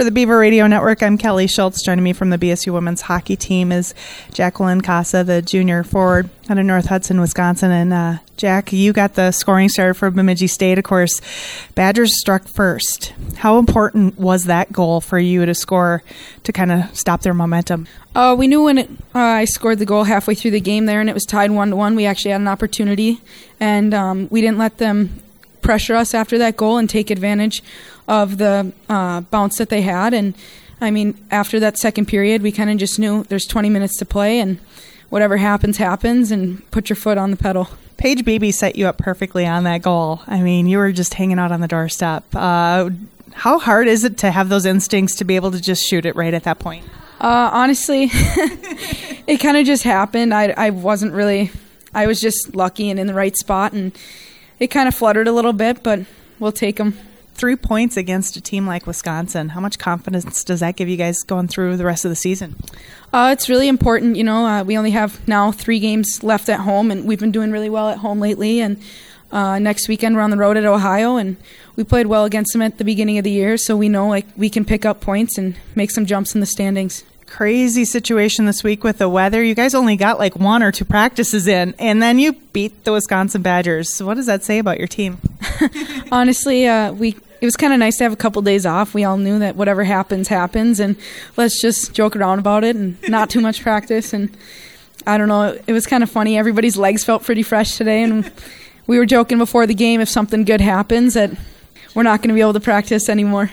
For the Beaver Radio Network, I'm Kelly Schultz. Joining me from the BSU women's hockey team is Jacqueline Casa, the junior forward out of North Hudson, Wisconsin. And Jack, you got the scoring started for Bemidji State. Of course, Badgers struck first. How important was that goal for you to score to kind of stop their momentum? We knew when I scored the goal halfway through the game there and it was tied 1-1, we actually had an opportunity. And we didn't let them pressure us after that goal and take advantage of the bounce that they had. And I mean, after that second period, we kind of just knew there's 20 minutes to play and whatever happens, happens, and put your foot on the pedal. Paige Beebe set you up perfectly on that goal. I mean, you were just hanging out on the doorstep. How hard is it to have those instincts to be able to just shoot it right at that point? Honestly, it kind of just happened. I was just lucky and in the right spot, and it kind of fluttered a little bit, but we'll take them. 3 points against a team like Wisconsin. How much confidence does that give you guys going through the rest of the season? It's really important. You know, we only have now 3 games left at home, and we've been doing really well at home lately. And next weekend we're on the road at Ohio, and we played well against them at the beginning of the year, so we know like we can pick up points and make some jumps in the standings. Crazy situation this week with the weather. You guys only got like 1 or 2 practices in, and then you beat the Wisconsin Badgers. So what does that say about your team? Honestly, it was kind of nice to have a couple days off. We all knew that whatever happens, happens, and let's just joke around about it and not too much practice. And I don't know, it was kind of funny. Everybody's legs felt pretty fresh today, and we were joking before the game if something good happens that we're not going to be able to practice anymore.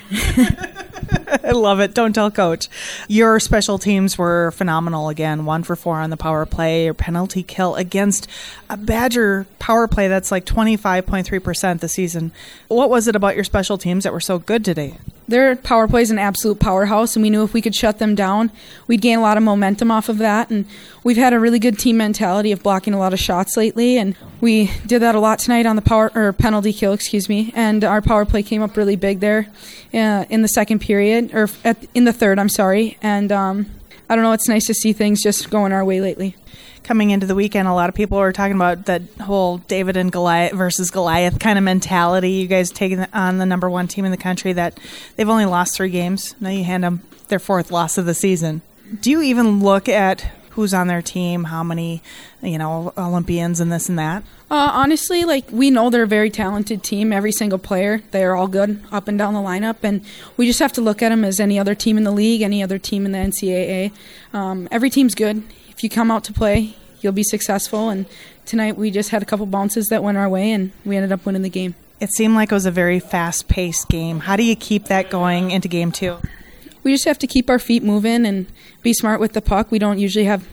I love it. Don't tell Coach. Your special teams were phenomenal again. 1 for 4 on the power play or penalty kill against a Badger power play that's like 25.3% this season. What was it about your special teams that were so good today? Their power play is an absolute powerhouse, and we knew if we could shut them down, we'd gain a lot of momentum off of that. And we've had a really good team mentality of blocking a lot of shots lately, and we did that a lot tonight on the penalty kill, and our power play came up really big there in the second period, or in the third, I'm sorry. And I don't know, it's nice to see things just going our way lately. Coming into the weekend, a lot of people were talking about that whole David and Goliath versus Goliath kind of mentality. You guys taking on the number 1 team in the country that they've only lost 3 games. Now you hand them their 4th loss of the season. Do you even look at who's on their team, how many, Olympians and this and that? Honestly, we know they're a very talented team. Every single player, they're all good up and down the lineup, and we just have to look at them as any other team in the league, any other team in the NCAA. Every team's good. If you come out to play, you'll be successful, and tonight we just had a couple bounces that went our way, and we ended up winning the game. It seemed like it was a very fast-paced game. How do you keep that going into game 2? We just have to keep our feet moving and be smart with the puck. We don't usually have,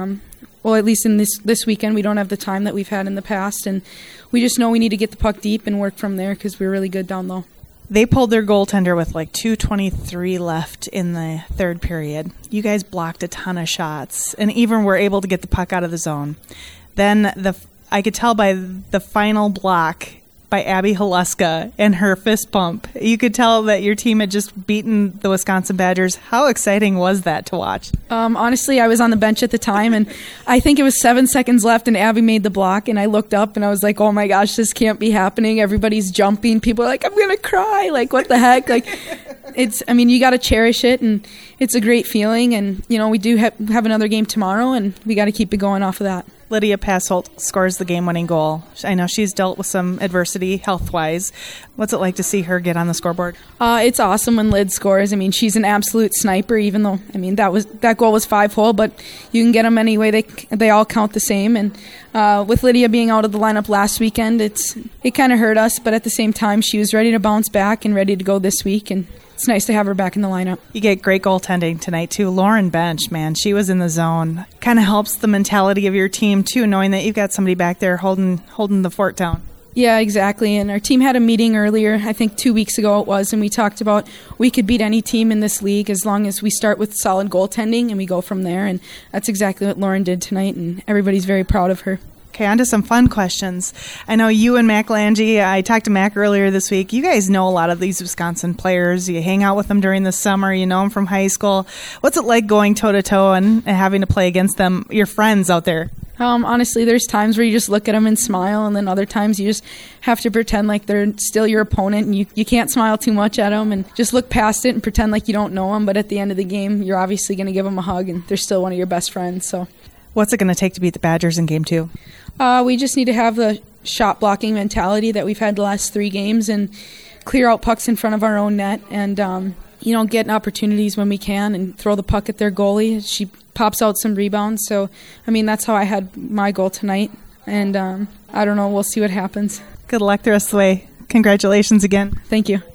at least in this weekend, we don't have the time that we've had in the past, and we just know we need to get the puck deep and work from there because we're really good down low. They pulled their goaltender with 2:23 left in the third period. You guys blocked a ton of shots and even were able to get the puck out of the zone. Then I could tell by the final block by Abby Haluska and her fist pump, you could tell that your team had just beaten the Wisconsin Badgers. How exciting was that to watch? Honestly, I was on the bench at the time, and I think it was 7 seconds left, and Abby made the block, and I looked up, and I was like, oh my gosh, this can't be happening. Everybody's jumping. People are like, I'm going to cry. What the heck? You got to cherish it, and it's a great feeling, and, we do have another game tomorrow, and we got to keep it going off of that. Lydia Passolt scores the game-winning goal. I know she's dealt with some adversity health-wise. What's it like to see her get on the scoreboard? It's awesome when Lyd scores. She's an absolute sniper, even though, that goal was 5-hole, but you can get them any way. They all count the same. And with Lydia being out of the lineup last weekend, it kind of hurt us, but at the same time, she was ready to bounce back and ready to go this week, and it's nice to have her back in the lineup. You get great goaltending tonight, too. Lauren Bench, man, she was in the zone. Kind of helps the mentality of your team, too, knowing that you've got somebody back there holding the fort down. Yeah, exactly. And our team had a meeting earlier, I think 2 weeks ago it was, and we talked about we could beat any team in this league as long as we start with solid goaltending and we go from there. And that's exactly what Lauren did tonight, and everybody's very proud of her. Okay, on to some fun questions. I know you and Mac Lange, I talked to Mac earlier this week. You guys know a lot of these Wisconsin players. You hang out with them during the summer. You know them from high school. What's it like going toe-to-toe and having to play against them, your friends out there? Honestly, there's times where you just look at them and smile, and then other times you just have to pretend like they're still your opponent, and you can't smile too much at them and just look past it and pretend like you don't know them. But at the end of the game, you're obviously going to give them a hug, and they're still one of your best friends. So, what's it going to take to beat the Badgers in Game 2? We just need to have the shot blocking mentality that we've had the last 3 games and clear out pucks in front of our own net and get opportunities when we can and throw the puck at their goalie. She pops out some rebounds. So, that's how I had my goal tonight. And I don't know. We'll see what happens. Good luck the rest of the way. Congratulations again. Thank you.